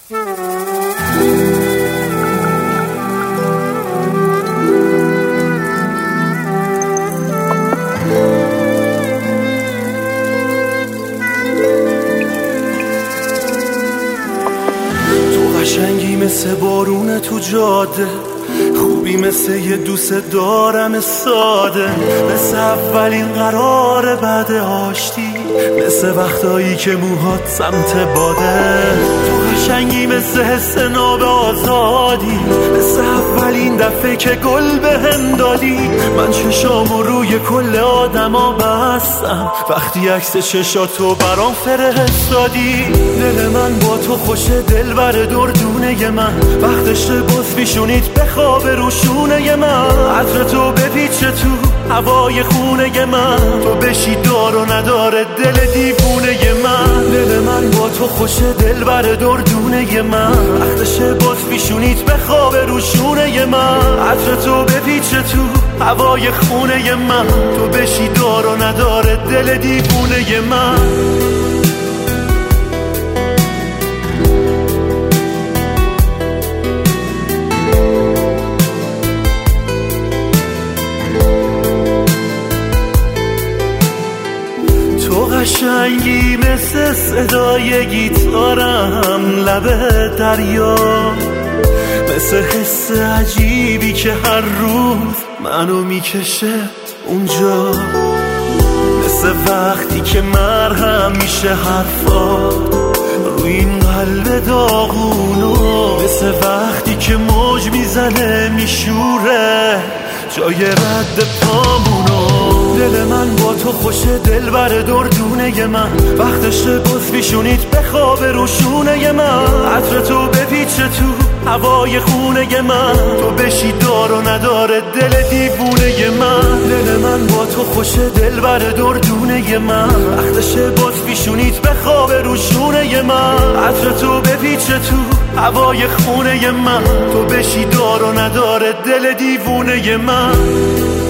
قشنگی مثل بارون تو جاده، خوبی مثل یه دوست دارم ساده، مثل اولین قرار بعد آشتی، مثل وقتایی که موهات سمت باده. تو قشنگی مثل حس ناب آزادی، مثل اولین دفعه که گل بهم دادی. من چشامو روی کل آدما بستم وقتی عکس چشاتو برام فرستادی. دل من با تو خوشه، دل بر دردونه من، وقتش باز پیشونیت بخوابه روشونه من. عطر تو بپیچه تو هوای خونه من، تو بشی دار و نداره دل دیوونه من. دل من با تو خوشه، دل بر دردونه من، وقتش باز پیشونیت بخوابه روشونه من. عطر تو بپیچه تو هوای خونه من، تو بشی دار و نداره دل دیوونه من. قشنگی مثل صدای گیتارم لب دریا، مثل حس عجیبی که هر روز منو میکشه اونجا، مثل وقتی که مرهم میشه حرفات روی این قلب داغونو، مثل وقتی که موج میزنه میشوره جای رد پامونو. دل من با تو خوشه، دل بر دردونه من، وقتش باز پیشونیت بخوابه روشونه من. عطر تو بپیچه تو هوای خونه من، تو بشی دار و نداره دل دیوونه من. دل من با تو خوشه، دل بر دردونه من، وقتش باز پیشونیت بخوابه روشونه من. عطر تو بپیچه تو هوای خونه من، تو بشی دار و نداره دل دیوونه من.